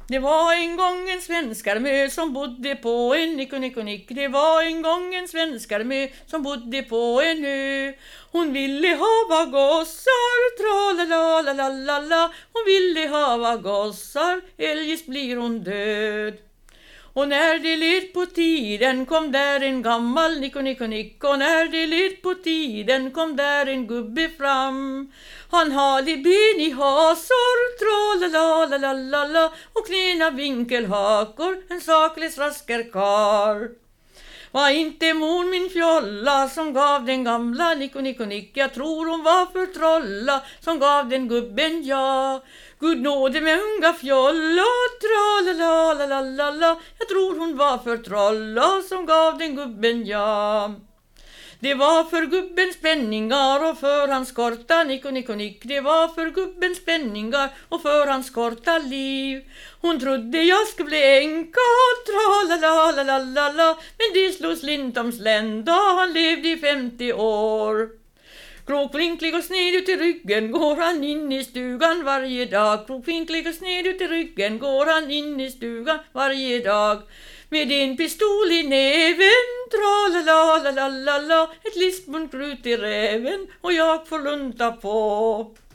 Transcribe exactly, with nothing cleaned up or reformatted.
Det var en gång en svenskarmö som bodde på en nick och nick och nick. Det var en gång en svenskarmö som bodde på en ö. Hon ville hava gossar, tralalalala. Hon ville hava gossar, eljest blir hon död. Och när det led på tiden kom där en gammal nick och nick och nick. Och när det led på tiden kom där en gubbe fram. Han hade ben i hasor, tralalalala. Och knäna vinkelhakor, en saklig raskarkar. Var inte mor min fjolla som gav den gamla nick och nick och nick. Jag tror hon var för trolla som gav den gubben ja. Gud nåde med unga fjolla, tralalalala. Jag tror hon var för trolla som gav den gubben ja. Det var för gubbens penningar och för hans korta nick och nick och nick. Det var för gubbens penningar och för hans korta liv. Hon trodde jag skulle bli enka, tralalalala. Men det slog slint om slända, han levde i femtio år. Krokvinklig och sned ut i ryggen går han in i stugan varje dag. Krokvinklig och sned ut i ryggen går han in i stugan varje dag. Med en pistol i näven, tralalalala. Ett lispmunt krut i räven och jag får lunta på.